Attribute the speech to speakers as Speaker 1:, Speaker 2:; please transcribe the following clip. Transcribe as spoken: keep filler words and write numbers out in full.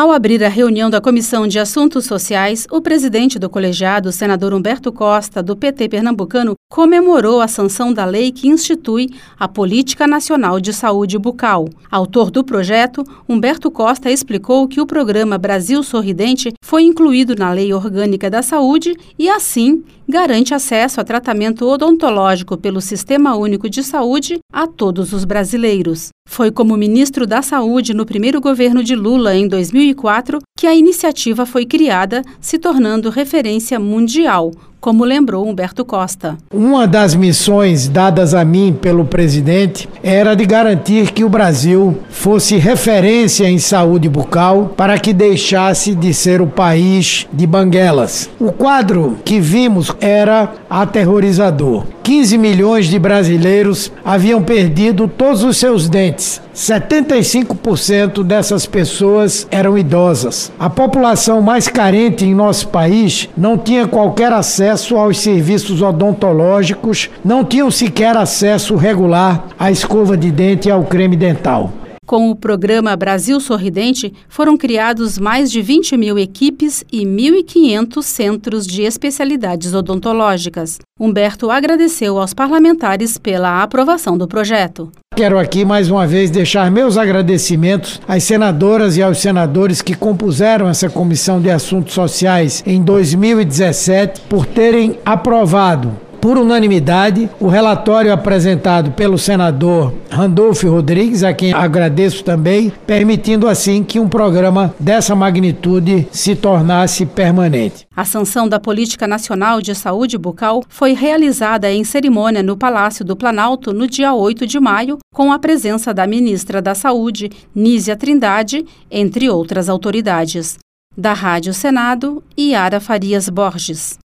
Speaker 1: Ao abrir a reunião da Comissão de Assuntos Sociais, o presidente do colegiado, senador Humberto Costa, do P T pernambucano, comemorou a sanção da lei que institui a Política Nacional de Saúde Bucal. Autor do projeto, Humberto Costa explicou que o programa Brasil Sorridente foi incluído na Lei Orgânica da Saúde e, assim, garante acesso a tratamento odontológico pelo Sistema Único de Saúde a todos os brasileiros. Foi como ministro da Saúde no primeiro governo de Lula, em dois mil e quatro, que a iniciativa foi criada, se tornando referência mundial, como lembrou Humberto Costa.
Speaker 2: Uma das missões dadas a mim pelo presidente era de garantir que o Brasil fosse referência em saúde bucal para que deixasse de ser o país de banguelas. O quadro que vimos era aterrorizador. quinze milhões de brasileiros haviam perdido todos os seus dentes. setenta e cinco por cento dessas pessoas eram idosas. A população mais carente em nosso país não tinha qualquer acesso aos serviços odontológicos, não tinham sequer acesso regular à escova de dente e ao creme dental.
Speaker 1: Com o programa Brasil Sorridente, foram criados mais de vinte mil equipes e mil e quinhentos centros de especialidades odontológicas. Humberto agradeceu aos parlamentares pela aprovação do projeto.
Speaker 2: Quero aqui mais uma vez deixar meus agradecimentos às senadoras e aos senadores que compuseram essa Comissão de Assuntos Sociais em dois mil e dezessete por terem aprovado por unanimidade o relatório apresentado pelo senador Randolfo Rodrigues, a quem agradeço também, permitindo assim que um programa dessa magnitude se tornasse permanente.
Speaker 1: A sanção da Política Nacional de Saúde Bucal foi realizada em cerimônia no Palácio do Planalto no dia oito de maio, com a presença da ministra da Saúde, Nízia Trindade, entre outras autoridades. Da Rádio Senado, Yara Farias Borges.